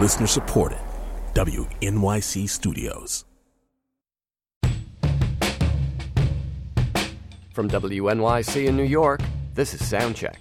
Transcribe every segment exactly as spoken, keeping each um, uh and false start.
Listener supported. W N Y C Studios. From W N Y C in New York, this is Soundcheck.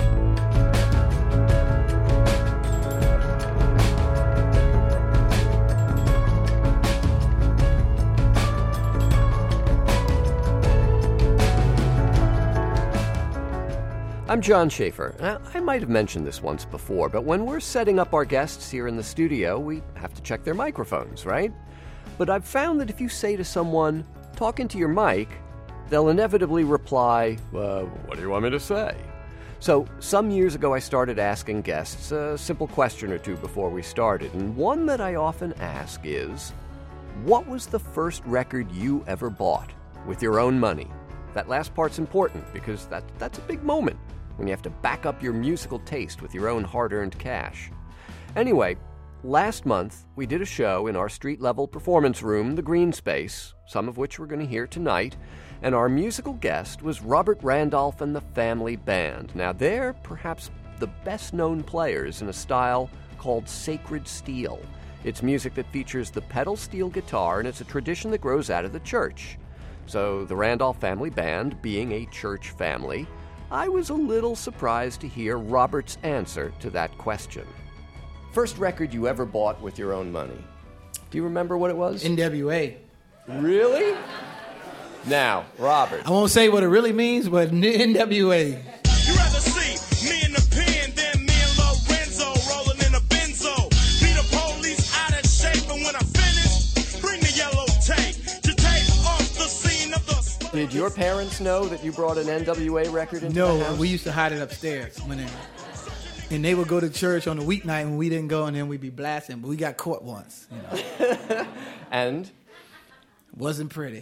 I'm John Schaefer. Now, I might have mentioned this once before, but when we're setting up our guests here in the studio, we have to check their microphones, right? But I've found that if you say to someone, talk into your mic, they'll inevitably reply, uh, what do you want me to say? So some years ago I started asking guests a simple question or two before we started, and one that I often ask is, what was the first record you ever bought with your own money? That last part's important because that, that's a big moment when you have to back up your musical taste with your own hard-earned cash. Anyway, last month we did a show in our street-level performance room, the Green Space, some of which we're going to hear tonight, and our musical guest was Robert Randolph and the Family Band. Now, they're perhaps the best-known players in a style called sacred steel. It's music that features the pedal steel guitar, and it's a tradition that grows out of the church. So the Randolph Family Band, being a church family, I was a little surprised to hear Robert's answer to that question. First record you ever bought with your own money. Do you remember what it was? N W A. Really? Now, Robert. I won't say what it really means, but N W A. You rather see me in the pen than me and Lorenzo rolling in a benzo. Be the police out of shape, and when I finish, bring the yellow tape to take off the scene of the... Did your parents know that you brought an N W A record into no, the house? No, we used to hide it upstairs. When they, and they would go to church on a weeknight when we didn't go, and then we'd be blasting. But we got caught once. You know. And? Wasn't pretty.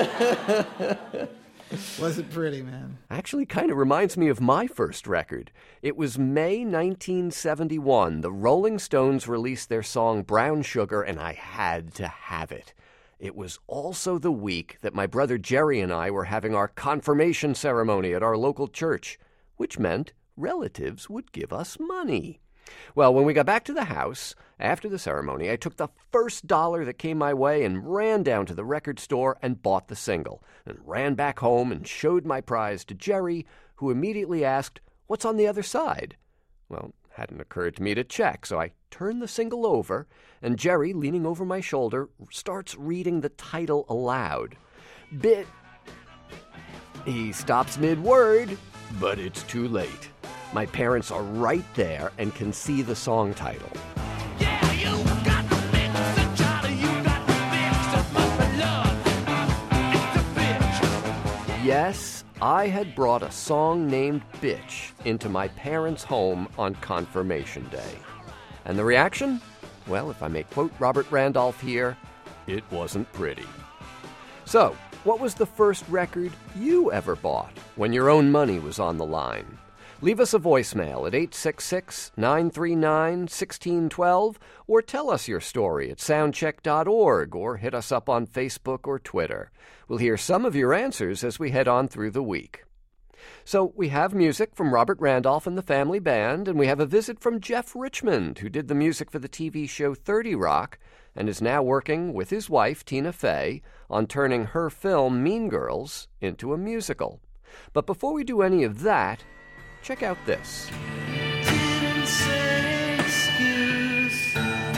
Wasn't pretty, man. Actually kind of reminds me of my first record. It was May nineteen seventy-one. The Rolling Stones released their song Brown Sugar, and I had to have it. It was also the week that my brother Jerry and I were having our confirmation ceremony at our local church, which meant relatives would give us money. Well, when we got back to the house, after the ceremony, I took the first dollar that came my way and ran down to the record store and bought the single, and ran back home and showed my prize to Jerry, who immediately asked, "What's on the other side?" Well, it hadn't occurred to me to check, so I turned the single over, and Jerry, leaning over my shoulder, starts reading the title aloud. Bit... He stops mid-word, but it's too late. My parents are right there and can see the song title. Yeah, you got the mix, Charlie, you got the mix, my love, it's a bitch. Yes, I had brought a song named Bitch into my parents' home on Confirmation Day. And the reaction? Well, if I may quote Robert Randolph here, it wasn't pretty. So, what was the first record you ever bought when your own money was on the line? Leave us a voicemail at eight six six, nine three nine, one six one two or tell us your story at soundcheck dot org or hit us up on Facebook or Twitter. We'll hear some of your answers as we head on through the week. So we have music from Robert Randolph and the Family Band, and we have a visit from Jeff Richmond, who did the music for the T V show thirty Rock and is now working with his wife, Tina Fey, on turning her film Mean Girls into a musical. But before we do any of that, check out this. Didn't say excuse.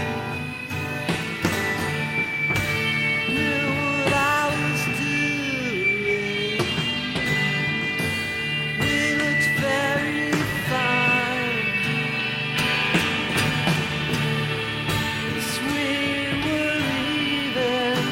Knew what I was doing. We looked very fine. As we were leaving.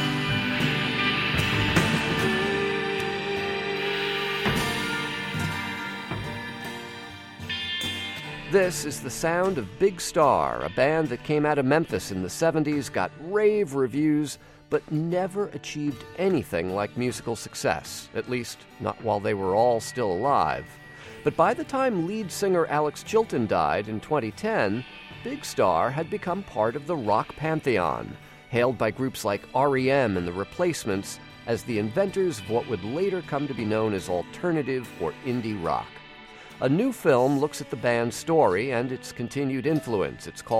This is the sound of Big Star, a band that came out of Memphis in the seventies, got rave reviews, but never achieved anything like musical success, at least not while they were all still alive. But by the time lead singer Alex Chilton died in twenty ten, Big Star had become part of the rock pantheon, hailed by groups like R E M and The Replacements as the inventors of what would later come to be known as alternative or indie rock. A new film looks at the band's story and its continued influence. It's called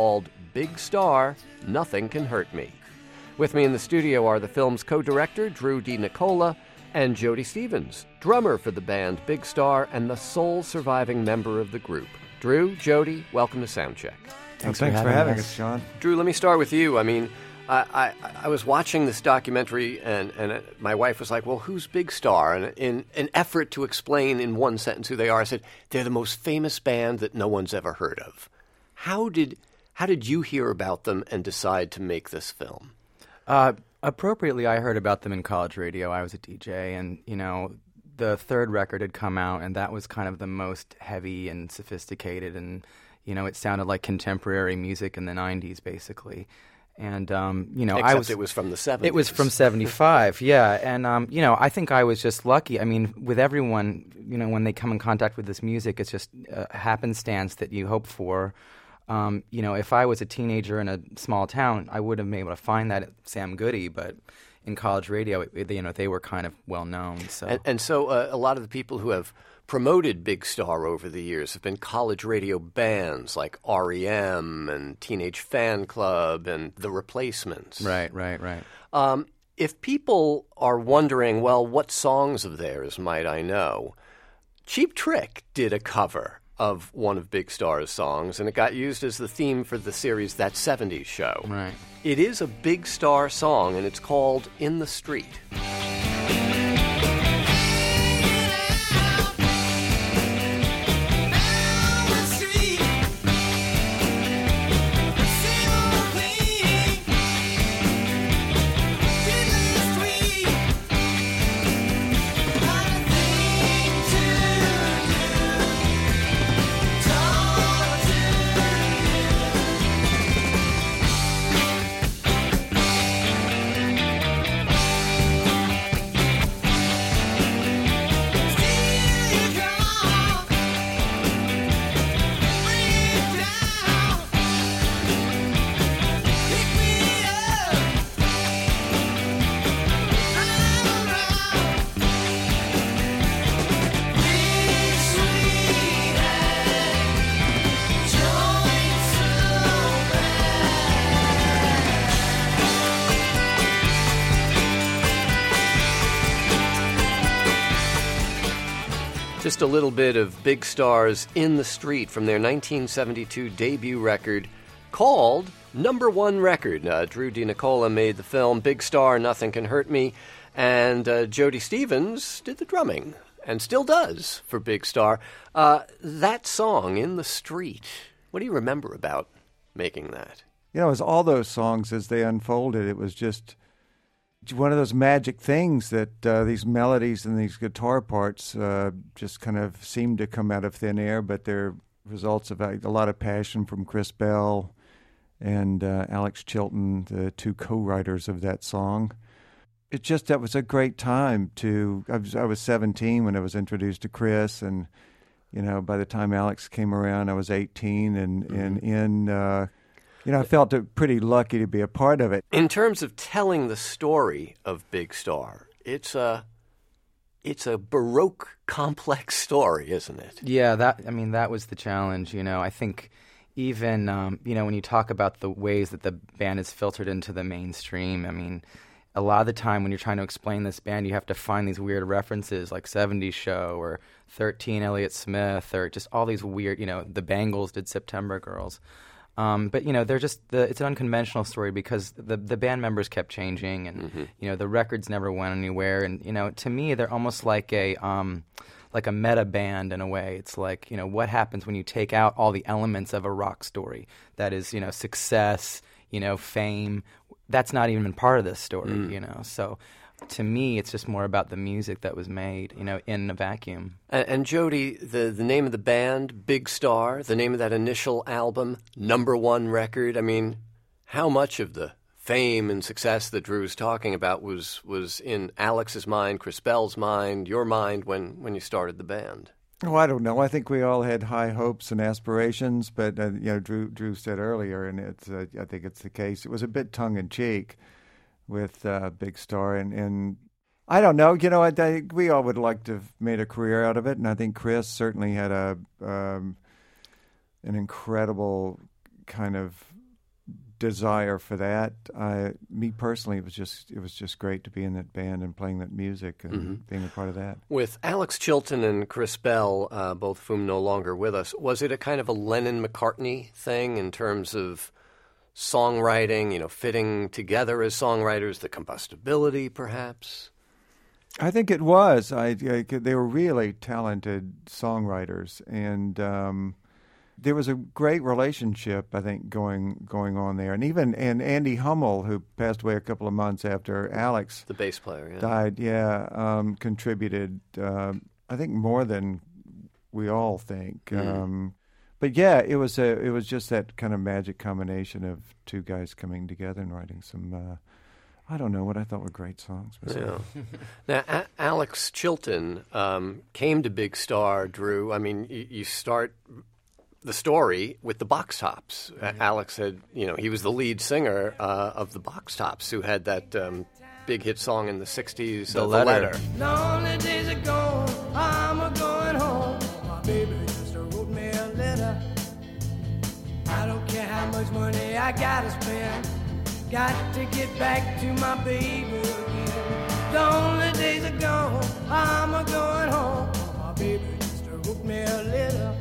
Big Star, Nothing Can Hurt Me. With me in the studio are the film's co-director, Drew DiNicola, and Jody Stevens, drummer for the band Big Star and the sole surviving member of the group. Drew, Jody, welcome to Soundcheck. Thanks, Thanks for, having, for having us. us, Sean. Drew, let me start with you. I mean, I, I, I was watching this documentary, and, and my wife was like, well, who's Big Star? And in an effort to explain in one sentence who they are, I said, they're the most famous band that no one's ever heard of. How did, how did you hear about them and decide to make this film? Uh, appropriately, I heard about them in college radio. I was a D J, and, you know, the third record had come out, and that was kind of the most heavy and sophisticated, and, you know, it sounded like contemporary music in the nineties, basically. And, um, you know, Except I was... it was from the seventies. It was from seventy-five, yeah. And, um, you know, I think I was just lucky. I mean, with everyone, you know, when they come in contact with this music, it's just a happenstance that you hope for. Um, you know, if I was a teenager in a small town, I would have been able to find that at Sam Goody, but in college radio, it, you know, they were kind of well known. So, and, and so uh, a lot of the people who have promoted Big Star over the years have been college radio bands like R E M and Teenage Fan Club and The Replacements. Right, right, right. Um, if people are wondering, well, what songs of theirs might I know? Cheap Trick did a cover of one of Big Star's songs, and it got used as the theme for the series That seventies Show. Right. It is a Big Star song, and it's called In the Street. Just a little bit of Big Star's In the Street from their nineteen seventy-two debut record called Number One Record. Uh, Drew DiNicola made the film Big Star, Nothing Can Hurt Me, and uh, Jody Stevens did the drumming, and still does for Big Star. Uh, that song, In the Street, what do you remember about making that? You know, as all those songs as they unfolded, it was just one of those magic things that uh, these melodies and these guitar parts uh, just kind of seem to come out of thin air, but they're results of a lot of passion from Chris Bell and uh, Alex Chilton, the two co-writers of that song. It just, that was a great time to, I was, I was seventeen when I was introduced to Chris, and, you know, by the time Alex came around, I was eighteen, and, mm-hmm. and in... Uh, You know, I felt pretty lucky to be a part of it. In terms of telling the story of Big Star, it's a, it's a Baroque, complex story, isn't it? Yeah, that. I mean, that was the challenge. You know, I think even um, you know when you talk about the ways that the band is filtered into the mainstream. I mean, a lot of the time when you're trying to explain this band, you have to find these weird references like seventies Show or thirteen Elliott Smith or just all these weird. You know, the Bangles did September Girls. Um, but, you know, they're just the, it's an unconventional story because the the band members kept changing and, mm-hmm. you know, the records never went anywhere. And, you know, to me, they're almost like a um, like a meta band in a way. It's like, you know, what happens when you take out all the elements of a rock story? That is, you know, success, you know, fame. That's not even part of this story, mm. you know. So to me, it's just more about the music that was made, you know, in a vacuum. And, and Jody, the, the name of the band, Big Star, the name of that initial album, Number One Record, I mean, how much of the fame and success that Drew's talking about was, was in Alex's mind, Chris Bell's mind, your mind when, when you started the band? Oh, I don't know. I think we all had high hopes and aspirations, but, uh, you know, Drew, Drew said earlier, and it's, uh, I think it's the case, it was a bit tongue-in-cheek with uh, Big Star, and, and I don't know, you know, I think we all would like to have made a career out of it, and I think Chris certainly had a um, an incredible kind of desire for that. I, me personally, it was just it was just great to be in that band and playing that music and mm-hmm. being a part of that. With Alex Chilton and Chris Bell, uh, both of whom no longer with us, was it a kind of a Lennon-McCartney thing in terms of songwriting, you know, fitting together as songwriters, the combustibility, perhaps? I think it was. I, I they were really talented songwriters, and um, there was a great relationship, I think, going going on there. And even and Andy Hummel, who passed away a couple of months after Alex, the bass player, yeah. died, yeah, um, contributed, uh, I think, more than we all think. Mm. Um, but yeah, it was a it was just that kind of magic combination of two guys coming together and writing some. Uh, I don't know what I thought were great songs. Yeah. Now, a- Alex Chilton um, came to Big Star, Drew. I mean, y- you start the story with the Box Tops. Mm-hmm. Uh, Alex had, you know, he was the lead singer uh, of the Box Tops, who had that um, big hit song in the sixties, The uh, Letter. The Letter. Lonely days are gone, I'm a going home. My baby just wrote me a letter. I don't care how much money I gotta spend. Got to get back to my baby again. Lonely days are gone, I'm a going home. My baby just wrote me a letter.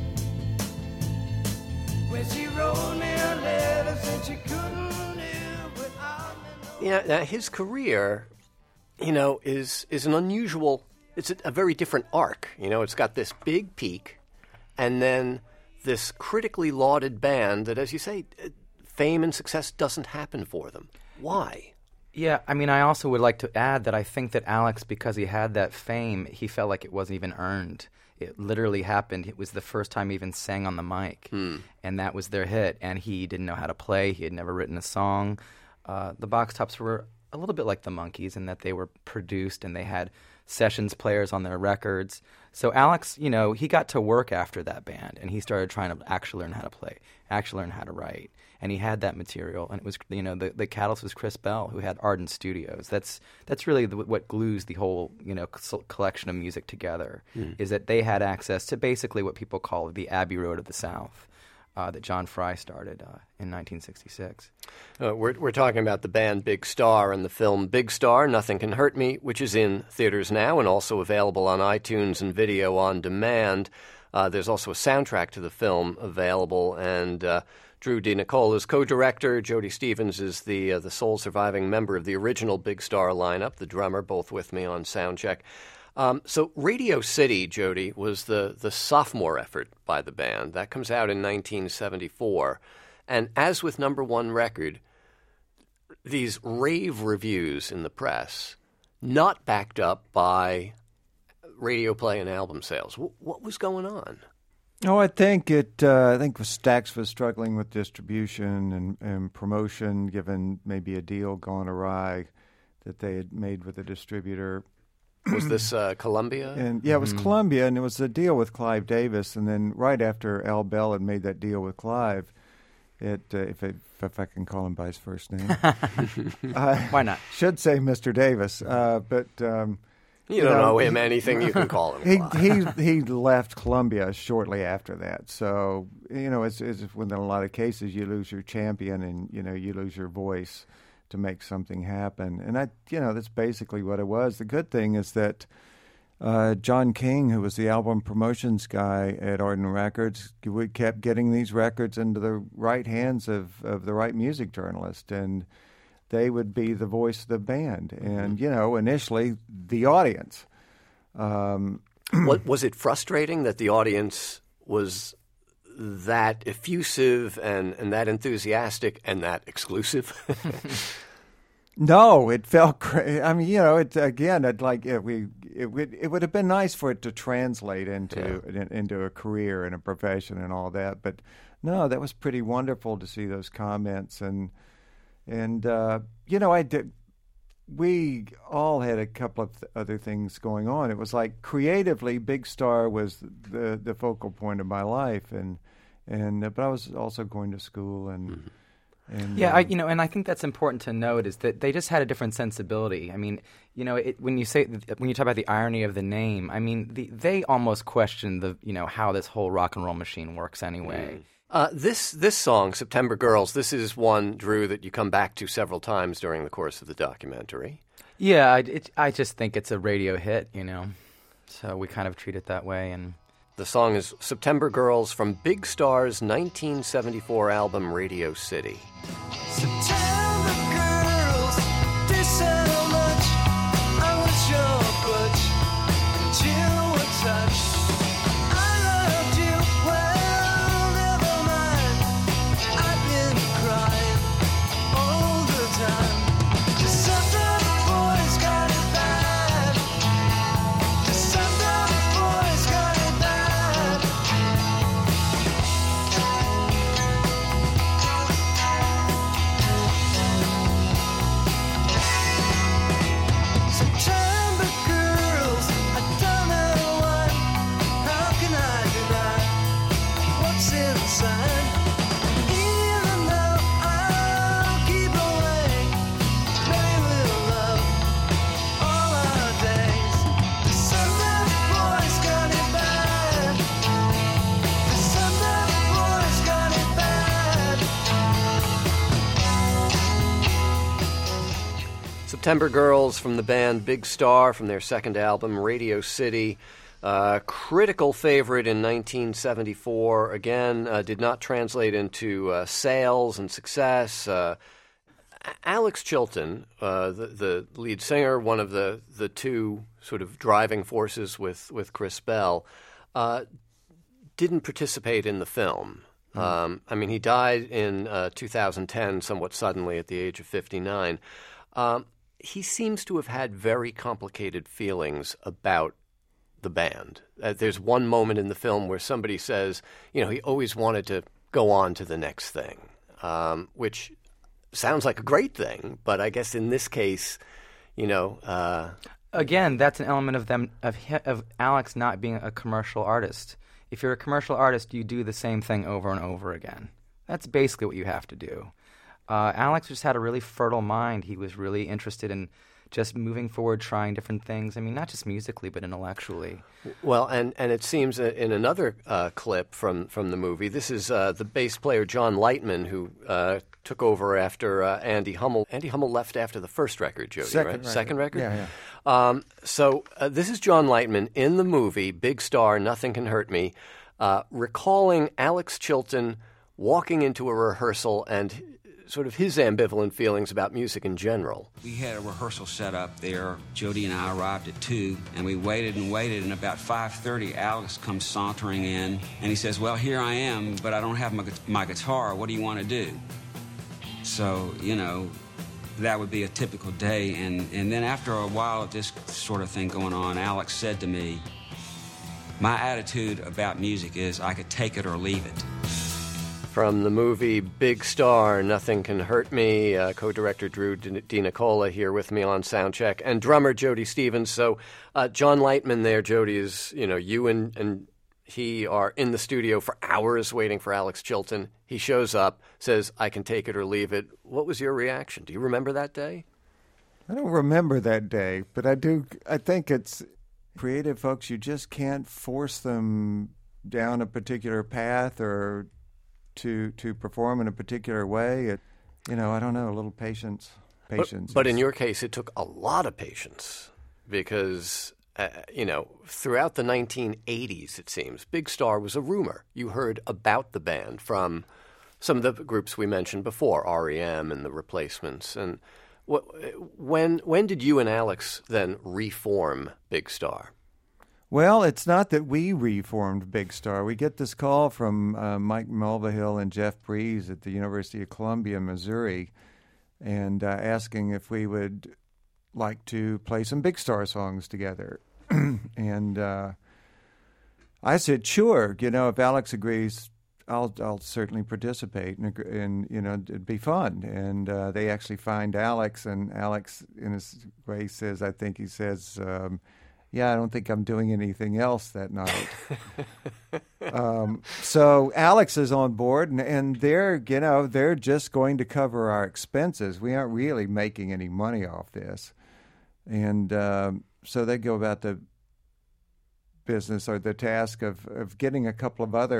When she wrote me a letter, said she couldn't live without me. Yeah, now his career, you know, is is an unusual. It's a, a very different arc. You know, it's got this big peak, and then this critically lauded band that, as you say, fame and success doesn't happen for them. Why? Yeah, I mean, I also would like to add that I think that Alex, because he had that fame, he felt like it wasn't even earned. It literally happened. It was the first time he even sang on the mic, hmm. and that was their hit. And he didn't know how to play. He had never written a song. Uh, the Box Tops were a little bit like the Monkees in that they were produced and they had sessions players on their records. So Alex, you know, he got to work after that band, and he started trying to actually learn how to play, actually learn how to write. And he had that material, and it was, you know, the, the catalyst was Chris Bell, who had Ardent Studios. That's that's really the, what glues the whole, you know, collection of music together, mm. is that they had access to basically what people call the Abbey Road of the South, uh, that John Fry started uh, in nineteen sixty-six. Uh, we're we're talking about the band Big Star and the film Big Star, Nothing Can Hurt Me, which is in theaters now and also available on iTunes and video on demand. Uh, there's also a soundtrack to the film available, and uh, Drew DeNicola is co-director. Jody Stevens is the uh, the sole surviving member of the original Big Star lineup, the drummer, both with me on Soundcheck. Um, so Radio City, Jody, was the, the sophomore effort by the band. That comes out in nineteen seventy-four. And as with Number One Record, these rave reviews in the press, not backed up by radio play and album sales. W- what was going on? Oh, I think it. Uh, I think Stax was struggling with distribution and, and promotion, given maybe a deal gone awry that they had made with a distributor. Was this uh, Columbia? And yeah, it was Mm-hmm. Columbia, and it was a deal with Clive Davis. And then right after Al Bell had made that deal with Clive, it uh, if, it, if I can call him by his first name, I Why not? Should say Mister Davis, uh, but. Um, You don't know him anything, you can call him. he he he left Columbia shortly after that. So, you know, it's, it's when in a lot of cases you lose your champion and, you know, you lose your voice to make something happen. And, I, you know, that's basically what it was. The good thing is that uh, John King, who was the album promotions guy at Ardent Records, we kept getting these records into the right hands of, of the right music journalist. And they would be the voice of the band, and you know, initially the audience. Um, what, was it frustrating that the audience was that effusive and, and that enthusiastic and that exclusive? No, it felt great. I mean, you know, it again. It like it, we it would it would have been nice for it to translate into Yeah. in, into a career and a profession and all that. But no, that was pretty wonderful to see those comments and. And, uh, you know, I did. We all had a couple of th- other things going on. It was like creatively, Big Star was the the focal point of my life, and and uh, but I was also going to school and. Mm-hmm. And, yeah, um, I, you know, and I think that's important to note is that they just had a different sensibility. I mean, you know, it, when you say when you talk about the irony of the name, I mean, the, they almost questioned the you know how this whole rock and roll machine works anyway. Mm. Uh, this this song, September Girls, this is one, Drew, that you come back to several times during the course of the documentary. Yeah, I, it, I just think it's a radio hit, you know, so we kind of treat it that way. And the song is September Girls from Big Star's nineteen seventy-four album Radio City. September girls, they said how much I was your butch, but you were touch. I loved you, well, never mind. I've been crying all the time. Just sometimes boys got it bad. Just sometimes boys got it bad. September girls, I don't know why. How can I deny what's inside? Even though I'll keep away, maybe we'll love all our days. The Sunday boys got it bad. The Sunday boys got it bad. September Girls from the band Big Star from their second album, Radio City. Uh, critical favorite in nineteen seventy-four. Again, uh, did not translate into uh, sales and success. Uh, Alex Chilton, uh, the, the lead singer, one of the, the two sort of driving forces with, with Chris Bell, uh, didn't participate in the film. Um, I mean, he died in uh, two thousand ten, somewhat suddenly at the age of fifty-nine. Um, he seems to have had very complicated feelings about the band. Uh, there's one moment in the film where somebody says, you know, he always wanted to go on to the next thing, um, which sounds like a great thing, but I guess in this case, you know... Uh, again, that's an element of them of hi- of Alex not being a commercial artist. If you're a commercial artist, you do the same thing over and over again. That's basically what you have to do. Uh, Alex just had a really fertile mind. He was really interested in just moving forward, trying different things. I mean, not just musically, but intellectually. Well, and, and it seems in another uh, clip from, from the movie, this is uh, the bass player John Lightman, who uh, took over after uh, Andy Hummel. Andy Hummel left after the first record, Jody, Second right? record. Second record? Yeah, yeah. Um, so uh, this is John Lightman in the movie Big Star, Nothing Can Hurt Me, uh, recalling Alex Chilton walking into a rehearsal and sort of his ambivalent feelings about music in general. We had a rehearsal set up there. Jody and I arrived at two, and we waited and waited, and about five thirty, Alex comes sauntering in, and he says, well, here I am, but I don't have my, my guitar. What do you want to do? So, you know, that would be a typical day, and, and then after a while of this sort of thing going on, Alex said to me, my attitude about music is I could take it or leave it. From the movie Big Star, Nothing Can Hurt Me, uh, co-director Drew DiNicola here with me on Soundcheck, and drummer Jody Stevens. So uh, John Lightman there, Jody, is, you know, you and, and he are in the studio for hours waiting for Alex Chilton. He shows up, says, I can take it or leave it. What was your reaction? Do you remember that day? I don't remember that day, but I do. I think it's creative folks, you just can't force them down a particular path or to to perform in a particular way. It, you know, I don't know, a little patience. Patience. But, but in your case, it took a lot of patience because, uh, you know, throughout the nineteen eighties, it seems, Big Star was a rumor. You heard about the band from some of the groups we mentioned before, R E M and The Replacements. And what, when when did you and Alex then reform Big Star? Well, it's not that we reformed Big Star. We get this call from uh, Mike Mulvihill and Jeff Breeze at the University of Columbia, Missouri, and uh, asking if we would like to play some Big Star songs together. and uh, I said, sure. You know, if Alex agrees, I'll I'll certainly participate, and, and you know, it'd be fun. And uh, they actually find Alex, and Alex, in his way, says, I think he says, um, yeah, I don't think I'm doing anything else that night. um, so Alex is on board, and, and they're, you know, they're just going to cover our expenses. We aren't really making any money off this. And um, so they go about the business or the task of, of getting a couple of other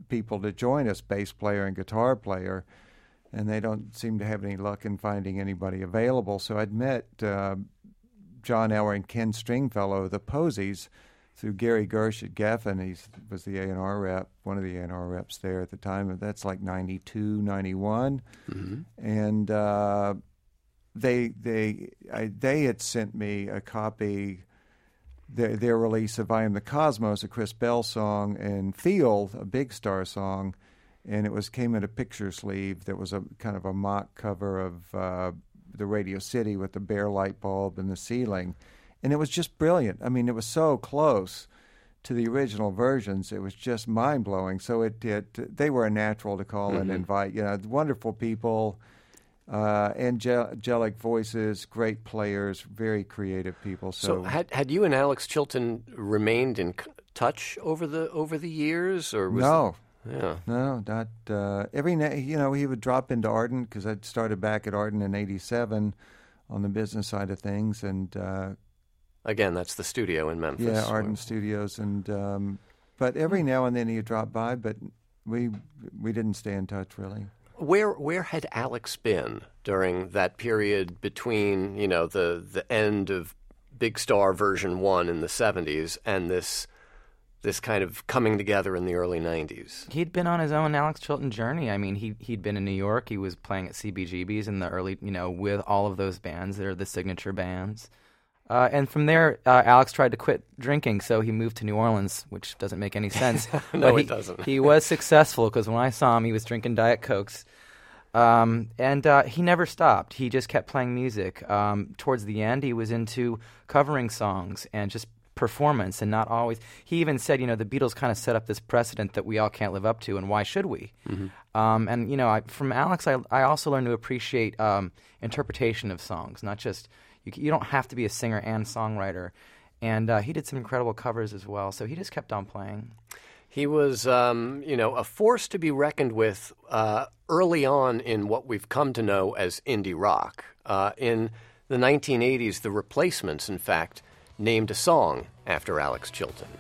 people to join us, bass player and guitar player, and they don't seem to have any luck in finding anybody available. So I'd met uh, John Eller and Ken Stringfellow of the Posies through Gary Gersh at Geffen. He was the A and R rep, one of the A and R reps there at the time. That's like ninety-two, ninety-one. Mm-hmm. And uh, they they I, they had sent me a copy, their, their release of I Am the Cosmos, a Chris Bell song, and Field, a Big Star song, and it was came in a picture sleeve that was a kind of a mock cover of uh, the Radio City with the bare light bulb in the ceiling. And it was just brilliant. I mean, it was so close to the original versions. It was just mind-blowing. So it, it they were a natural to call mm-hmm. and invite. You know, wonderful people, uh, angelic voices, great players, very creative people. So, so had had you and Alex Chilton remained in touch over the over the years, or was no? The, yeah, no, not uh, every na- you know he would drop into Ardent because I'd started back at Ardent in eighty-seven on the business side of things, and. Uh, Again, that's the studio in Memphis. Yeah, Ardent Studios, and um, but every now and then he'd drop by, but we we didn't stay in touch really. Where where had Alex been during that period between you know the the end of Big Star version one in the seventies and this this kind of coming together in the early nineties? He'd been on his own Alex Chilton journey. I mean, he he'd been in New York. He was playing at C B G B's in the early you know with all of those bands. They're the signature bands. Uh, and from there, uh, Alex tried to quit drinking, so he moved to New Orleans, which doesn't make any sense. no, but he, it doesn't. He was successful, because when I saw him, he was drinking Diet Cokes. Um, and uh, he never stopped. He just kept playing music. Um, towards the end, he was into covering songs and just performance, and not always. He even said, you know, the Beatles kind of set up this precedent that we all can't live up to, and why should we? Mm-hmm. Um, and, you know, I, from Alex, I, I also learned to appreciate um, interpretation of songs, not just... You, you don't have to be a singer and songwriter. And uh, he did some incredible covers as well, so he just kept on playing. He was, um, you know, a force to be reckoned with uh, early on in what we've come to know as indie rock. Uh, in the nineteen eighties, The Replacements, in fact, named a song after Alex Chilton.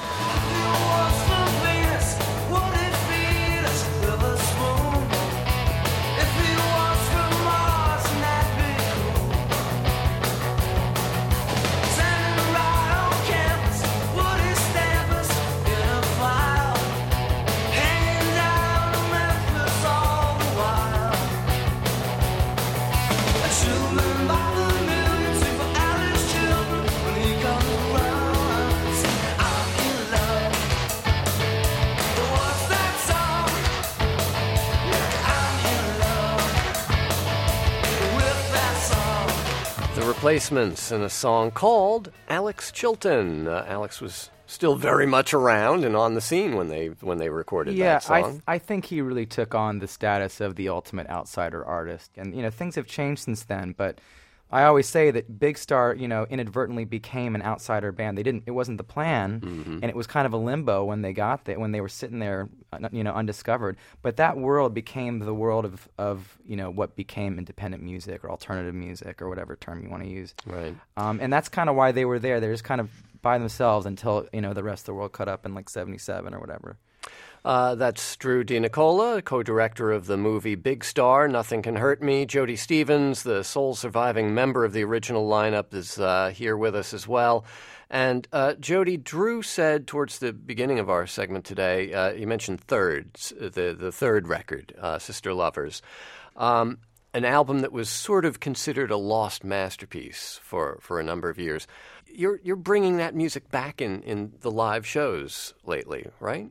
Replacements in a song called Alex Chilton. Uh, Alex was still very much around and on the scene when they when they recorded yeah, that song. Yeah, I, th- I think he really took on the status of the ultimate outsider artist. And, you know, things have changed since then, but I always say that Big Star, you know, inadvertently became an outsider band. They didn't. It wasn't the plan, mm-hmm. and it was kind of a limbo when they got there, when they were sitting there, you know, undiscovered. But that world became the world of, of you know, what became independent music or alternative music or whatever term you want to use. Right. Um, and that's kind of why they were there. They're just kind of by themselves until, you know, the rest of the world caught up in like seventy-seven or whatever. Uh, that's Drew DiNicola, co-director of the movie Big Star, Nothing Can Hurt Me. Jody Stevens, the sole surviving member of the original lineup, is uh, here with us as well. And uh, Jody, Drew said towards the beginning of our segment today, uh, you mentioned Thirds, the, the third record, uh, Sister Lovers, um, an album that was sort of considered a lost masterpiece for, for a number of years. You're, you're bringing that music back in, in the live shows lately, right?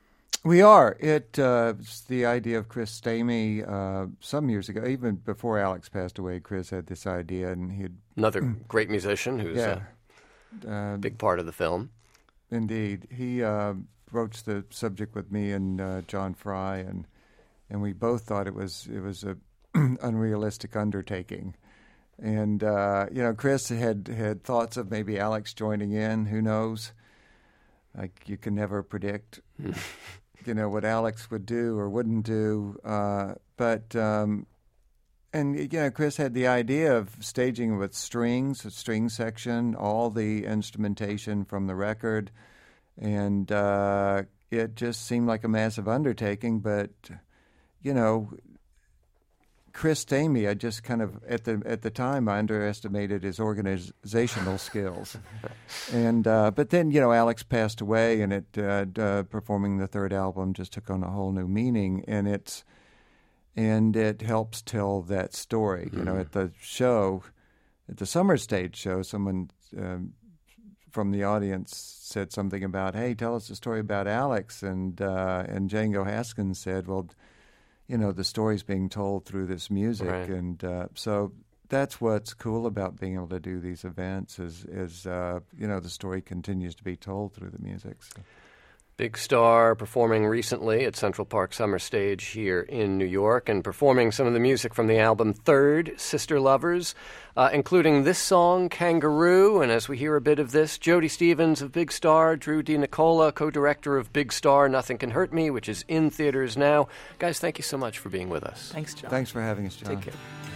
We are. It uh, it's the idea of Chris Stamey uh, some years ago, even before Alex passed away. Chris had this idea, and he'd another great musician who's yeah, a uh, big part of the film. Indeed, he uh, broached the subject with me and uh, John Fry, and and we both thought it was it was a unrealistic undertaking. And uh, you know, Chris had had thoughts of maybe Alex joining in. Who knows? Like, you can never predict. You know, what Alex would do or wouldn't do. Uh, but, um, and, you know, Chris had the idea of staging with strings, a string section, all the instrumentation from the record, and uh, it just seemed like a massive undertaking. But, you know, Chris Stamey, I just kind of, at the at the time, I underestimated his organizational skills. And uh, but then, you know, Alex passed away, and it uh, uh, performing the third album just took on a whole new meaning, and it's and it helps tell that story. Mm-hmm. You know, at the show, at the summer stage show, someone um, from the audience said something about, "Hey, tell us a story about Alex," and uh, and Django Haskins said, "Well, you know, the story's being told through this music," right. and uh, so that's what's cool about being able to do these events is, is uh, you know, the story continues to be told through the music. So. Big Star performing recently at Central Park Summer Stage here in New York and performing some of the music from the album Third, Sister Lovers, uh, including this song, Kangaroo. And as we hear a bit of this, Jody Stevens of Big Star, Drew DiNicola, co-director of Big Star, Nothing Can Hurt Me, which is in theaters now. Guys, thank you so much for being with us. Thanks, John. Thanks for having us, John. Take care.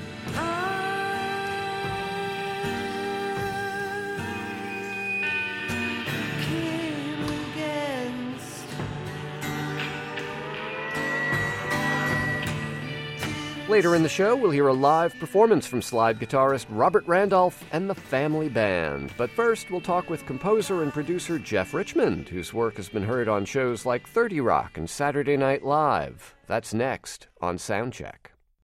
Later in the show, we'll hear a live performance from slide guitarist Robert Randolph and the Family Band. But first, we'll talk with composer and producer Jeff Richmond, whose work has been heard on shows like thirty Rock and Saturday Night Live. That's next on Soundcheck.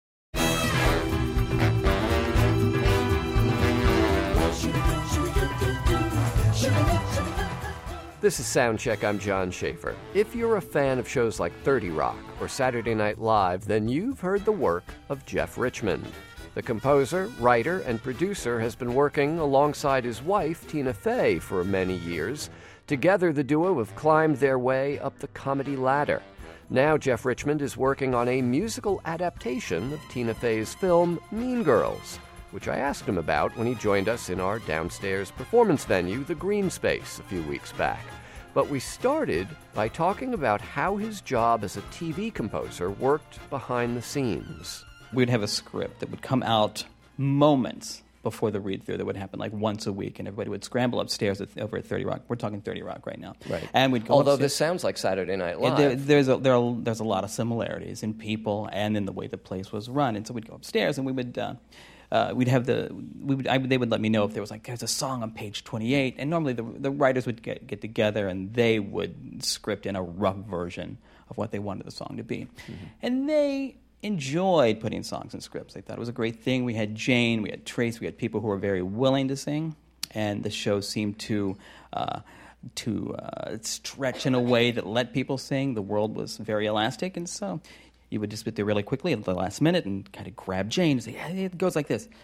This is Soundcheck. I'm John Schaefer. If you're a fan of shows like thirty Rock or Saturday Night Live, then you've heard the work of Jeff Richmond. The composer, writer, and producer has been working alongside his wife, Tina Fey, for many years. Together, the duo have climbed their way up the comedy ladder. Now, Jeff Richmond is working on a musical adaptation of Tina Fey's film Mean Girls, which I asked him about when he joined us in our downstairs performance venue, the Green Space, a few weeks back. But we started by talking about how his job as a T V composer worked behind the scenes. We'd have a script that would come out moments before the read-through that would happen like once a week, and everybody would scramble upstairs at, over at thirty Rock. We're talking thirty Rock right now. Right. And we'd go Although upstairs. this sounds like Saturday Night Live. There, there's, a, there are, there's a lot of similarities in people and in the way the place was run. And so we'd go upstairs and we would... Uh, Uh, we'd have the we would I, they would let me know if there was like there's a song on page twenty-eight, and normally the the writers would get get together and they would script in a rough version of what they wanted the song to be, mm-hmm. and they enjoyed putting songs in scripts. They thought it was a great thing. We had Jane, we had Trace, we had people who were very willing to sing, and the show seemed to uh, to uh, stretch in a way that let people sing. The world was very elastic, and so. You would just get there really quickly at the last minute and kind of grab Jane and say, yeah, it goes like this,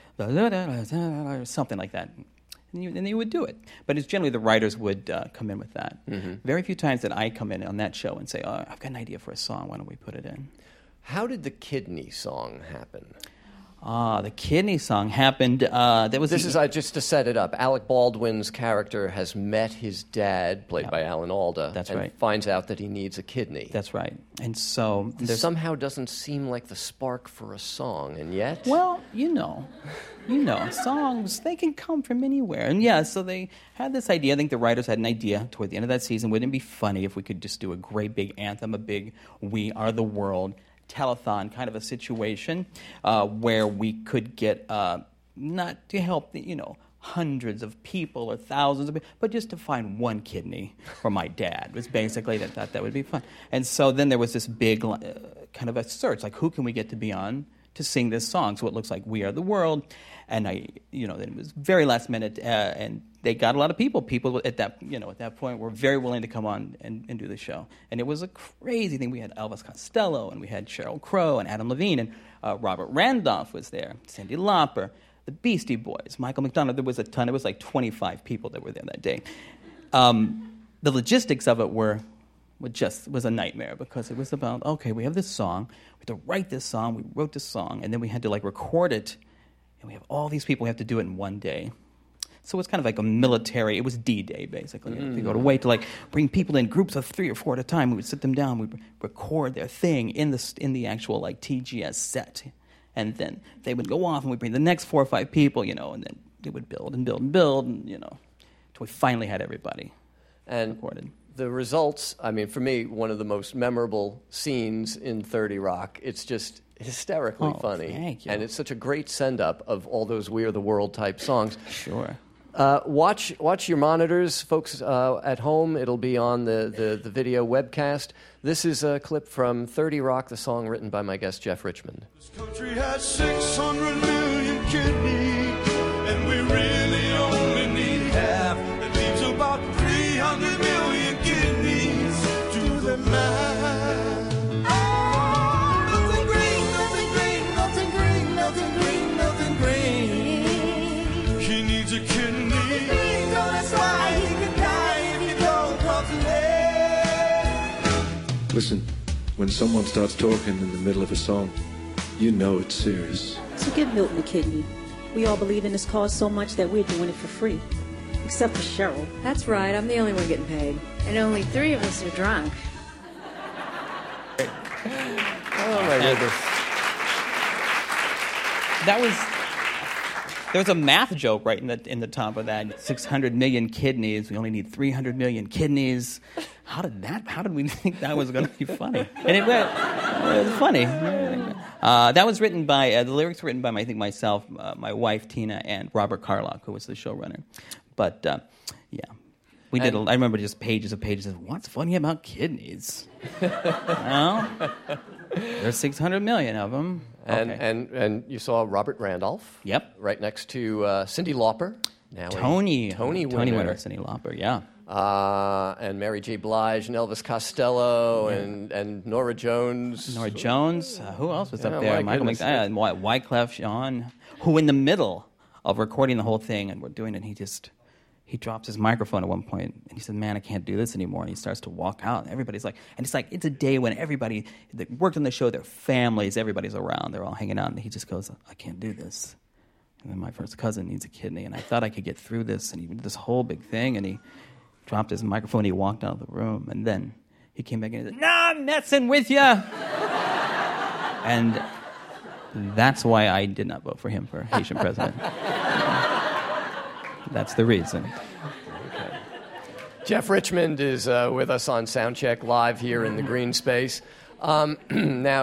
or something like that. And you, and you would do it. But it's generally the writers would uh, come in with that. Mm-hmm. Very few times that I come in on that show and say, oh, I've got an idea for a song. Why don't we put it in? How did the Kidney song happen? Ah, the Kidney song happened. Uh, that was this the, is uh, just to set it up. Alec Baldwin's character has met his dad, played yeah. by Alan Alda, That's and right. finds out that he needs a kidney. That's right. And so this somehow doesn't seem like the spark for a song, and yet. Well, you know, you know, songs they can come from anywhere, and yeah. So they had this idea. I think the writers had an idea toward the end of that season. Wouldn't it be funny if we could just do a great big anthem, a big "We Are the World" telethon kind of a situation uh, where we could get uh, not to help the, you know hundreds of people or thousands of people, but just to find one kidney for my dad was basically that thought that would be fun. And so then there was this big uh, kind of a search, like who can we get to be on to sing this song? So it looks like We Are the World, and I, you know, it was very last minute, uh, and they got a lot of people. People at that, you know, at that point were very willing to come on and, and do the show, and it was a crazy thing. We had Elvis Costello, and we had Sheryl Crow, and Adam Levine, and uh, Robert Randolph was there, Cyndi Lauper, the Beastie Boys, Michael McDonald. There was a ton. It was like twenty-five people that were there that day. Um, the logistics of it were. It just was a nightmare because it was about, okay, we have this song, we have to write this song, we wrote this song, and then we had to like record it, and we have all these people, we have to do it in one day. So it's kind of like a military, it was D-Day basically. Mm. We go to wait to like bring people in groups of three or four at a time, we would sit them down, we would record their thing in the in the actual like T G S set, and then they would go off and we'd bring the next four or five people, you know, and then they would build and build and build, and you know, until we finally had everybody. And recorded. the results, I mean, for me, one of the most memorable scenes in thirty Rock. It's just hysterically Oh, funny. thank you. And it's such a great send-up of all those We Are the World type songs. Sure. Uh, watch watch your monitors, folks uh, at home. It'll be on the, the, the video webcast. This is a clip from thirty Rock, the song written by my guest, Jeff Richmond. This country has six hundred million kidneys, and we really only need half. That leaves about three hundred million kidneys to the man. Oh, nothing green, nothing green, nothing green, nothing green, nothing green. He needs a kidney. That's why he could die if you don't come to. Listen, when someone starts talking in the middle of a song, you know it's serious. So give Milton a kidney. We all believe in this cause so much that we're doing it for free. Except for Cheryl. That's right, I'm the only one getting paid. And only three of us are drunk. Oh, my goodness. That was... There was a math joke right in the in the top of that. six hundred million kidneys. We only need three hundred million kidneys. How did that? How did we think that was going to be funny? And it, it was funny. Uh, that was written by uh, the lyrics were written by I think myself, uh, my wife Tina, and Robert Carlock, who was the showrunner. But uh, yeah, we did. A, I remember just pages of pages of what's funny about kidneys. Well, there's six hundred million of them. And, Okay. and and you saw Robert Randolph. Yep. Right next to uh, Cyndi Lauper. Now a Tony, Tony winner. Tony winner, Cyndi Lauper. Yeah. Uh, and Mary J. Blige and Elvis Costello and, and Nora Jones. Nora Jones. Uh, who else was Yeah, up there? my Michael goodness. McDonald, Wy- Wyclef Jean, who in the middle of recording the whole thing and we're doing it, he just he drops his microphone at one point and he said, "Man, I can't do this anymore." And he starts to walk out. And everybody's like, and it's like it's a day when everybody that worked on the show, their families, everybody's around, they're all hanging out, and he just goes, "I can't do this." And then my first cousin needs a kidney, and I thought I could get through this, and he did this whole big thing, and he dropped his microphone, he walked out of the room, and then he came back in and said, "Nah, I'm messing with you." And that's why I did not vote for him for Haitian president. That's the reason. Okay. Jeff Richmond is uh, with us on Soundcheck Live here in the Green Space. Um, now,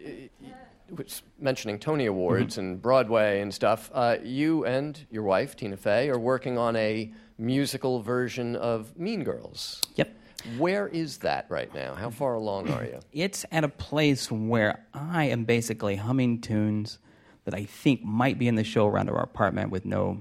was mentioning Tony Awards mm-hmm. and Broadway and stuff, uh, you and your wife, Tina Fey, are working on a musical version of Mean Girls. Yep. Where is that right now? How far along are you? It's at a place where I am basically humming tunes that I think might be in the show around our apartment with no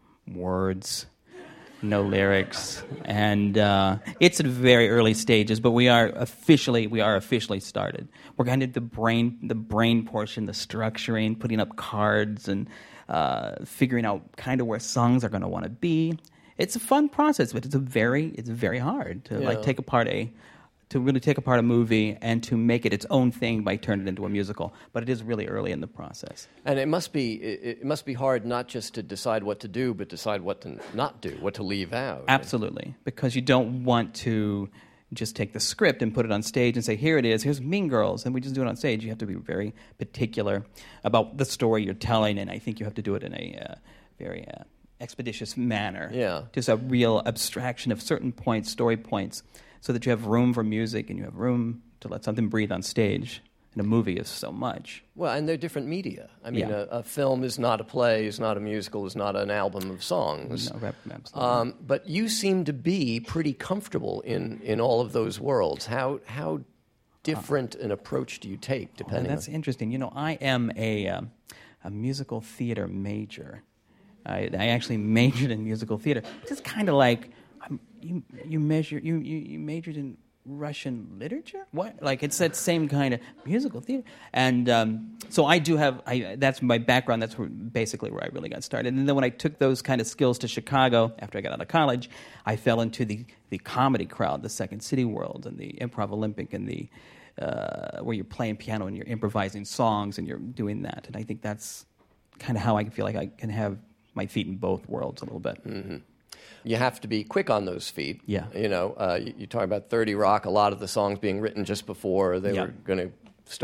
words, no lyrics, and uh, it's at very early stages. But we are officially we are officially started. We're going to do the brain the brain portion, the structuring, putting up cards, and uh, figuring out kind of where songs are going to want to be. It's a fun process, but it's a very it's very hard to Yeah. like take apart a to really take apart a movie and to make it its own thing by turning it into a musical. But it is really early in the process. And it must be it, it must be hard not just to decide what to do, but decide what to not do, what to leave out. Absolutely, because you don't want to just take the script and put it on stage and say, "Here it is. Here's Mean Girls," and we just do it on stage. You have to be very particular about the story you're telling, and I think you have to do it in a uh, very uh, expeditious manner. Yeah. Just a real abstraction of certain points, story points, so that you have room for music and you have room to let something breathe on stage. And a movie is so much. Well, and they're different media. I mean, Yeah. a, a film is not a play, is not a musical, is not an album of songs. No, absolutely. Um, but you seem to be pretty comfortable in, in all of those worlds. How how different an approach do you take, Oh, depending that's on... interesting. You know, I am a um, a musical theater major. I, I actually majored in musical theater. It's just kind of like I'm, you you measure you, you you majored in Russian literature. What like it's that same kind of musical theater. And um, so I do have I that's my background. That's where, basically where I really got started. And then when I took those kind of skills to Chicago after I got out of college, I fell into the the comedy crowd, the Second City world, and the Improv Olympic, and the uh, where you're playing piano and you're improvising songs and you're doing that. And I think that's kind of how I feel like I can have my feet in both worlds a little bit. Mm-hmm. You have to be quick on those feet. Yeah. You know, uh, you, you talk about thirty Rock, a lot of the songs being written just before they Yeah. were going to start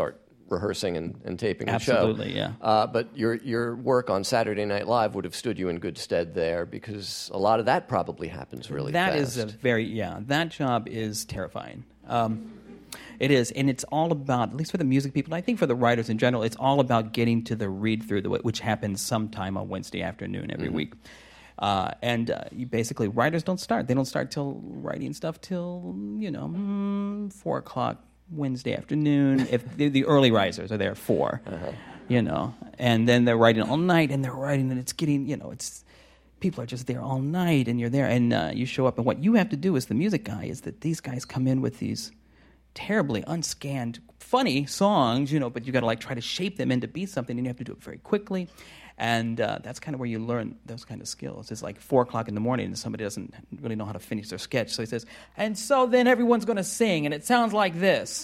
rehearsing and, and taping the Absolutely, show. yeah. Uh, but your your work on Saturday Night Live would have stood you in good stead there, because a lot of that probably happens really That fast. is a very, yeah, that job is terrifying. Um, it is, and it's all about, at least for the music people, I think for the writers in general, it's all about getting to the read-through, which happens sometime on Wednesday afternoon every Mm-hmm. week. Uh, and uh, you basically, writers don't start. They don't start till writing stuff till, you know, mm, four o'clock Wednesday afternoon. If the, the early risers are there at four, uh-huh. you know, and then they're writing all night, and they're writing, and it's getting, you know, it's people are just there all night, and you're there, and uh, you show up, and what you have to do as the music guy is that these guys come in with these terribly unscanned, funny songs, you know, but you got to like try to shape them into be something, and you have to do it very quickly. And uh, that's kind of where you learn those kind of skills. It's like four o'clock in the morning and somebody doesn't really know how to finish their sketch. So he says, and so then everyone's going to sing, and it sounds like this.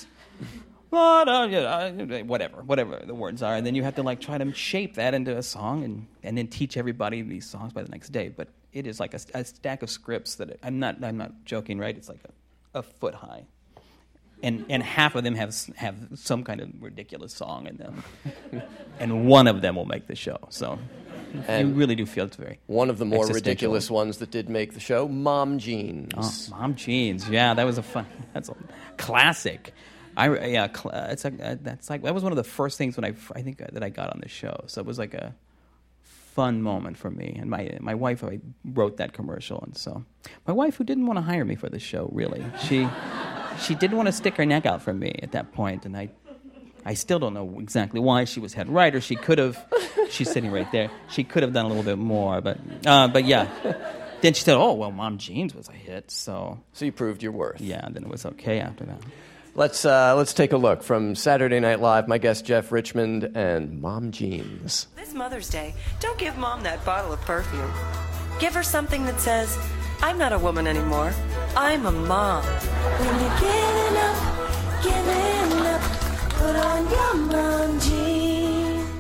Whatever, whatever the words are. And then you have to like try to shape that into a song and, and then teach everybody these songs by the next day. But it is like a, a stack of scripts that I'm not I'm not joking, right? It's like a, a foot high. And and half of them have have some kind of ridiculous song in them, and one of them will make the show. So And you really do feel it's very one of the more existential. ridiculous ones that did make the show, Mom Jeans. Oh, Mom Jeans, yeah, that was a fun. That's a classic. I yeah, cl- uh, it's like uh, that's like that was one of the first things when I I think uh, that I got on the show. So it was like a fun moment for me. And my my wife I wrote that commercial, and so my wife, who didn't want to hire me for the show, really, she. She didn't want to stick her neck out for me at that point, and I, I still don't know exactly why. She was head writer. She could have. She's sitting right there. She could have done a little bit more, but, uh, but yeah. Then she said, "Oh well, Mom Jeans was a hit, so." So you proved your worth. Yeah, and then it was okay after that. Let's uh, let's take a look from Saturday Night Live. My guest Jeff Richmond and Mom Jeans. This Mother's Day, don't give Mom that bottle of perfume. Give her something that says, "I'm not a woman anymore. I'm a mom." When you're giving up, giving up, put on your mom jeans.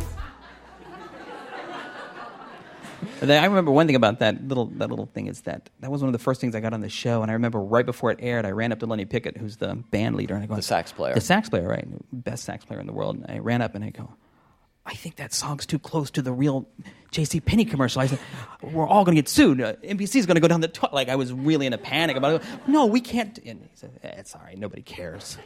I remember one thing about that little that little thing is that that was one of the first things I got on the show, and I remember right before it aired, I ran up to Lenny Pickett, who's the band leader, and I go, the sax player, the sax player, right, best sax player in the world. And I ran up and I go, I think that song's too close to the real J C Penney commercial. I said, we're all going to get sued. Uh, N B C's going to go down the toilet. Like, I was really in a panic about it. No, we can't. And he said, eh, it's all right. Nobody cares.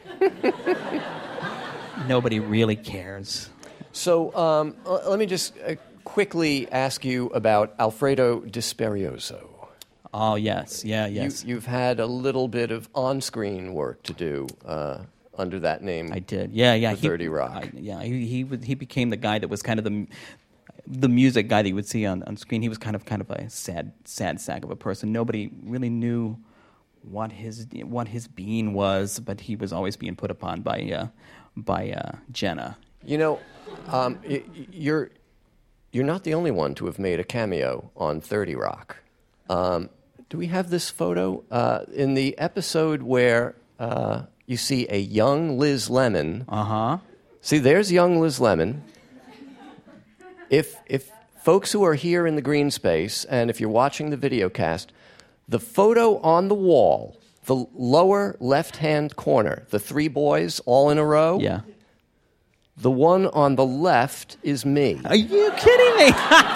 Nobody really cares. So um, l- let me just uh, quickly ask you about Alfredo Desperioso. Oh, yes. Yeah, yes. You, you've had a little bit of on-screen work to do uh, under that name. I did. Yeah, yeah. For thirty Rock. I, yeah, he he, would, he became the guy that was kind of the the music guy that you would see on, on screen. He was kind of kind of a sad sad sack of a person. Nobody really knew what his what his being was, but he was always being put upon by uh, by uh, Jenna. You know, um, y- you're you're not the only one to have made a cameo on thirty Rock. Um, do we have this photo uh, in the episode where uh, you see a young Liz Lemon? Uh huh. See, there's young Liz Lemon. If if folks who are here in the green space, and if you're watching the video cast, the photo on the wall, the lower left-hand corner, the three boys all in a row. Yeah. The one on the left is me. Are you kidding me?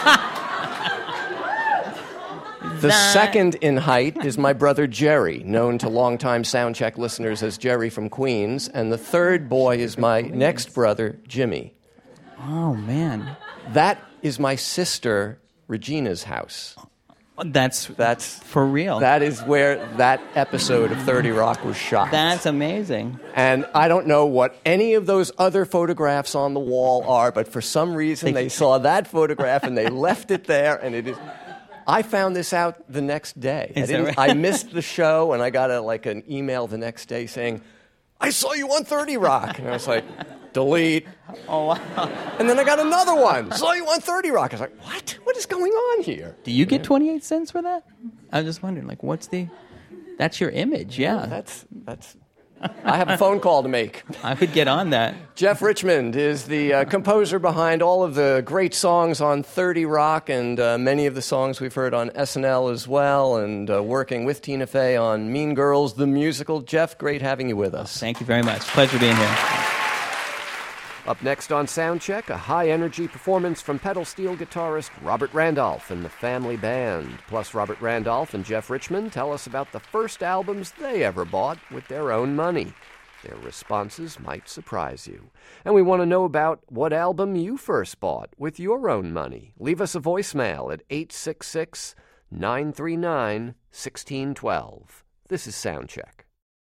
The second in height is my brother Jerry, known to longtime Soundcheck listeners as Jerry from Queens. And the third boy is my next brother, Jimmy. Oh, man. That is my sister, Regina's house. That's that's for real. That is where that episode of thirty Rock was shot. That's amazing. And I don't know what any of those other photographs on the wall are, but for some reason they saw that photograph and they left it there, and it is... I found this out the next day. I, Is that didn't, right? I missed the show, and I got a, like an email the next day saying, I saw you on thirty Rock. And I was like, delete. Oh, wow. And then I got another one. Saw you on thirty Rock. I was like, what? What is going on here? Do you get twenty-eight cents for that? I was just wondering, like, what's the... That's your image, yeah. That's... that's. I have a phone call to make. I would get on that. Jeff Richmond is the uh, composer behind all of the great songs on thirty Rock and uh, many of the songs we've heard on S N L as well, and uh, working with Tina Fey on Mean Girls, the musical. Jeff, great having you with us. Thank you very much. Pleasure being here. Up next on Soundcheck, a high-energy performance from pedal steel guitarist Robert Randolph and the Family Band. Plus, Robert Randolph and Jeff Richmond tell us about the first albums they ever bought with their own money. Their responses might surprise you. And we want to know about what album you first bought with your own money. Leave us a voicemail at eight six six, nine three nine, one six one two. This is Soundcheck.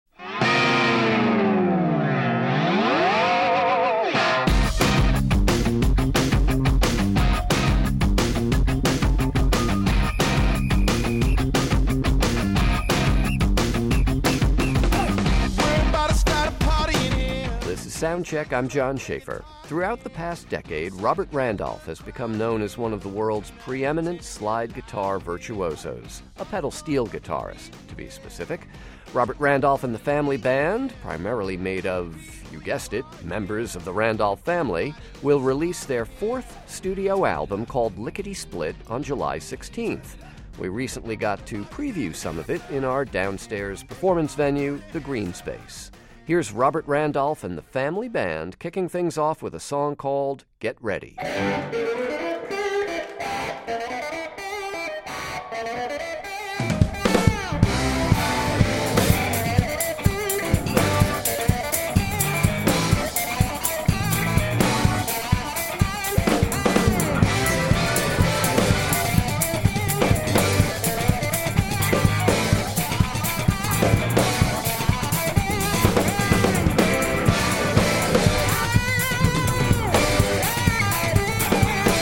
Soundcheck, I'm John Schaefer. Throughout the past decade, Robert Randolph has become known as one of the world's preeminent slide guitar virtuosos, a pedal steel guitarist, to be specific. Robert Randolph and the Family Band, primarily made of, you guessed it, members of the Randolph family, will release their fourth studio album called Lickety Split on July sixteenth. We recently got to preview some of it in our downstairs performance venue, the Green Space. Here's Robert Randolph and the Family Band kicking things off with a song called Get Ready. Get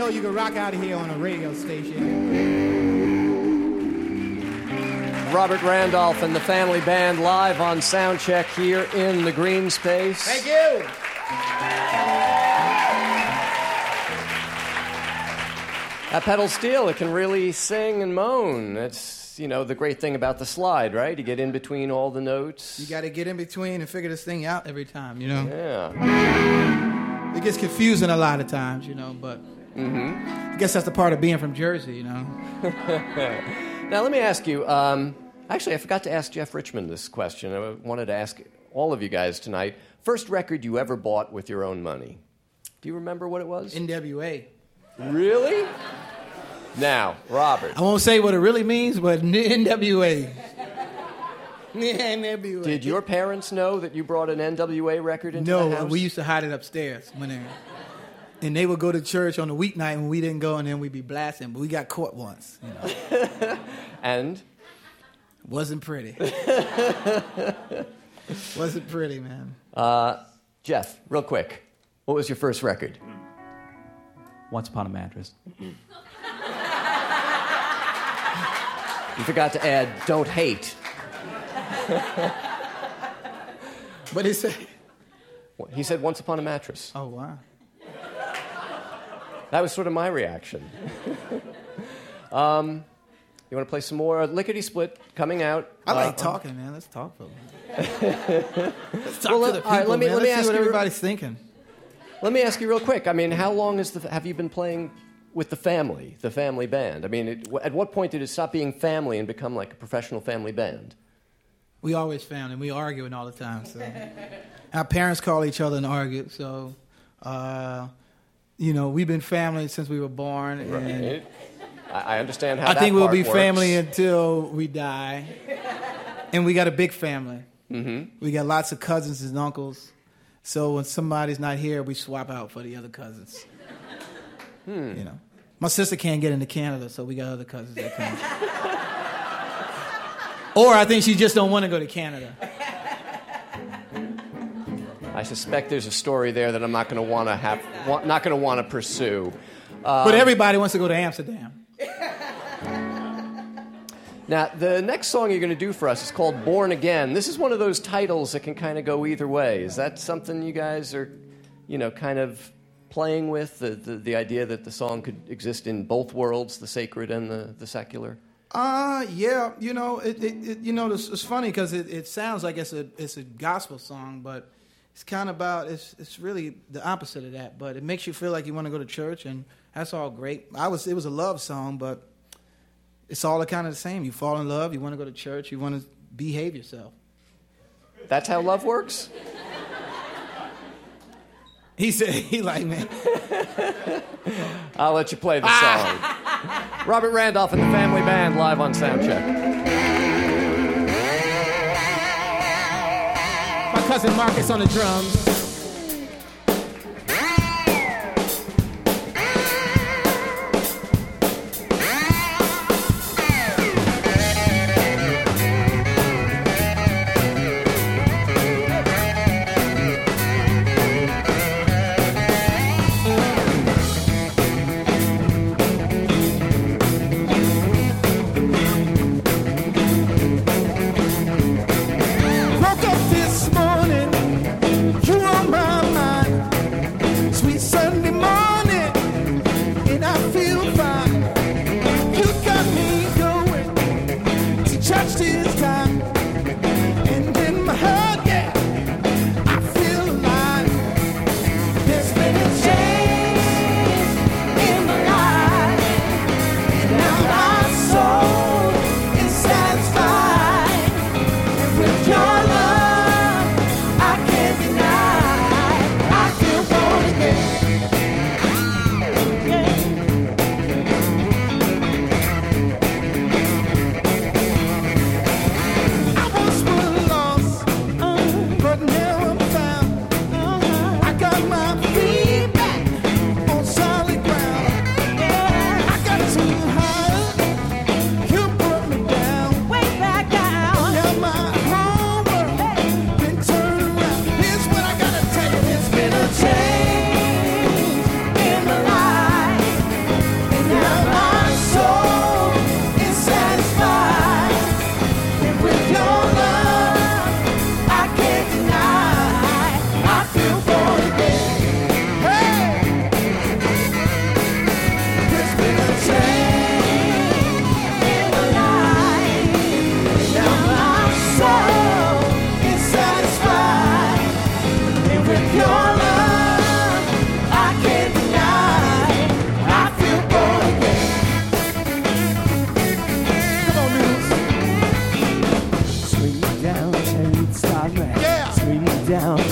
know you can rock out here on a radio station. Robert Randolph and the Family Band live on Soundcheck here in the green space. Thank you. That pedal steel, it can really sing and moan. That's, you know, the great thing about the slide, right? You get in between all the notes. You got to get in between and figure this thing out every time, you know? Yeah. It gets confusing a lot of times, you know, but mm-hmm. I guess that's the part of being from Jersey, you know? Now, let me ask you, um, actually, I forgot to ask Jeff Richmond this question. I wanted to ask all of you guys tonight. First record you ever bought with your own money. Do you remember what it was? N W A. Really? Now, Robert. I won't say what it really means, but N W A. N W A. Did your parents know that you brought an N W A record into no, the house? No, we used to hide it upstairs when they, and they would go to church on the weeknight when we didn't go, and then we'd be blasting. But we got caught once, you know. And? Wasn't pretty. Wasn't pretty, man. Uh, Jeff, real quick, what was your first record? Once Upon a Mattress. You forgot to add, don't hate. What did he say? He said, Once Upon a Mattress. Oh, wow. That was sort of my reaction. um, you want to play some more? Lickety Split coming out. I like uh, talking, man. Let's talk for a minute. Let's talk well, to the people, all right, let me, man. let me Let's ask see what you, everybody's thinking. Let me ask you real quick. I mean, how long is the, have you been playing with the family, the family band? I mean, it, at what point did it stop being family and become like a professional family band? We always family. We arguing all the time. So our parents call each other and argue. So, uh, you know, we've been family since we were born. And right. I understand how I that think we'll part be works. family until we die. And we got a big family. Mm-hmm. We got lots of cousins and uncles. So when somebody's not here, we swap out for the other cousins. Hmm. You know, my sister can't get into Canada, so we got other cousins that come. Or I think she just don't want to go to Canada. I suspect there's a story there that I'm not going to want to have, wa- not going to want to pursue. Um, But everybody wants to go to Amsterdam. Now, the next song you're going to do for us is called Born Again. This is one of those titles that can kind of go either way. Is that something you guys are, you know, kind of playing with, the, the, the idea that the song could exist in both worlds, the sacred and the, the secular? Uh, yeah, you know, it, it, it you know, it's, it's funny because it, it sounds like it's a it's a gospel song, but it's kind of about, it's it's really the opposite of that, but it makes you feel like you want to go to church, and that's all great. I was It was a love song, but it's all kind of the same. You fall in love, you want to go to church, you want to behave yourself. That's how love works? He said, he like, man. I'll let you play the song. Robert Randolph and the Family Band live on Soundcheck. My cousin Marcus on the drums. Woke up this morning, you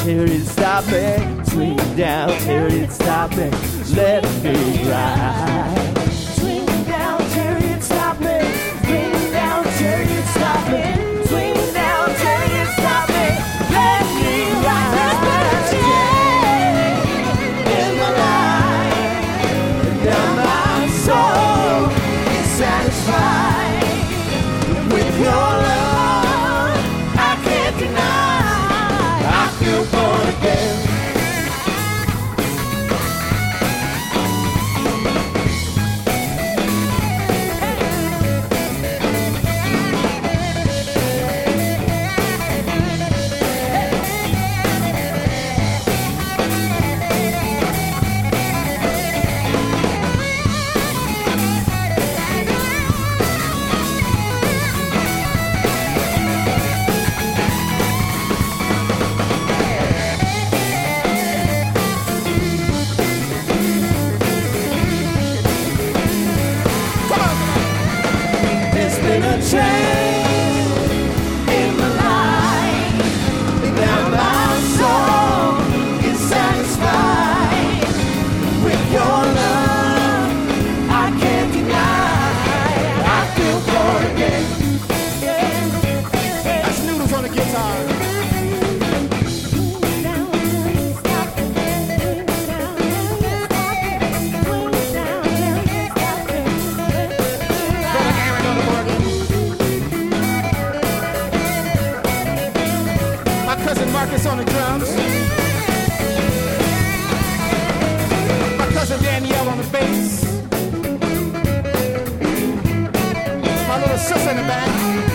tear it, stop me. Swing down, tear it, stop me. Let me ride. Swing down, tear it, stop me. Swing down, tear it, stop me. Swing down, tear it, stop me. Let me ride. In the light, now my soul is satisfied with your love. I can't deny, I feel born again. On the drums, my cousin Danielle on the bass, my little sister in the back.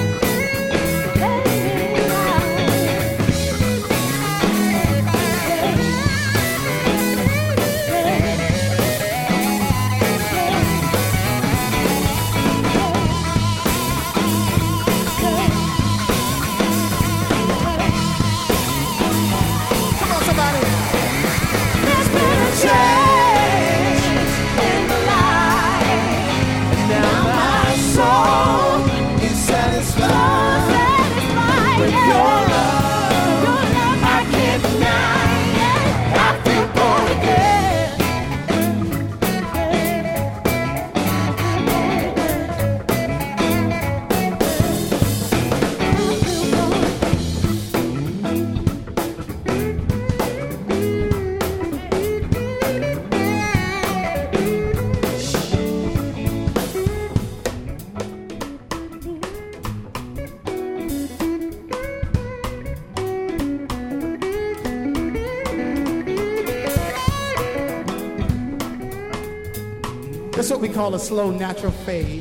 That's what we call a slow natural fade.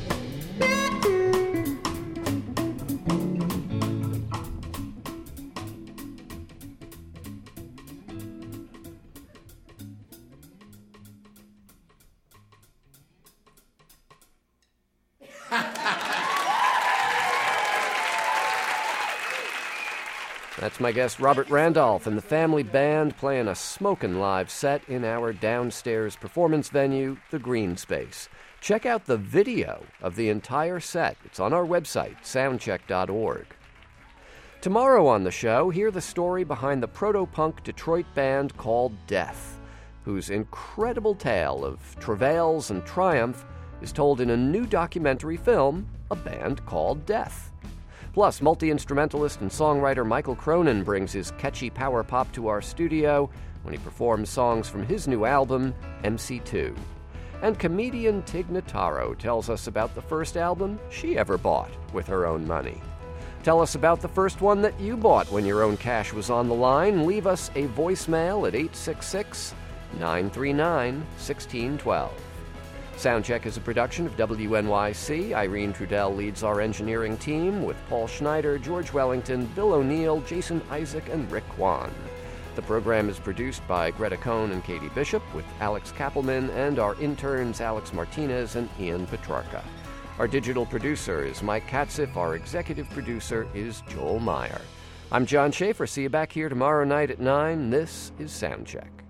That's my guest Robert Randolph and the Family Band playing a smokin' live set in our downstairs performance venue, the Green Space. Check out the video of the entire set. It's on our website, soundcheck dot org. Tomorrow on the show, hear the story behind the proto-punk Detroit band called Death, whose incredible tale of travails and triumph is told in a new documentary film, A Band Called Death. Plus, multi-instrumentalist and songwriter Michael Cronin brings his catchy power pop to our studio when he performs songs from his new album, M C two. And comedian Tig Notaro tells us about the first album she ever bought with her own money. Tell us about the first one that you bought when your own cash was on the line. Leave us a voicemail at eight six six, nine three nine, one six one two. Soundcheck is a production of W N Y C. Irene Trudell leads our engineering team with Paul Schneider, George Wellington, Bill O'Neill, Jason Isaac, and Rick Kwan. The program is produced by Greta Cohn and Katie Bishop with Alex Kappelman and our interns Alex Martinez and Ian Petrarca. Our digital producer is Mike Katziff. Our executive producer is Joel Meyer. I'm John Schaefer. See you back here tomorrow night at nine. This is Soundcheck.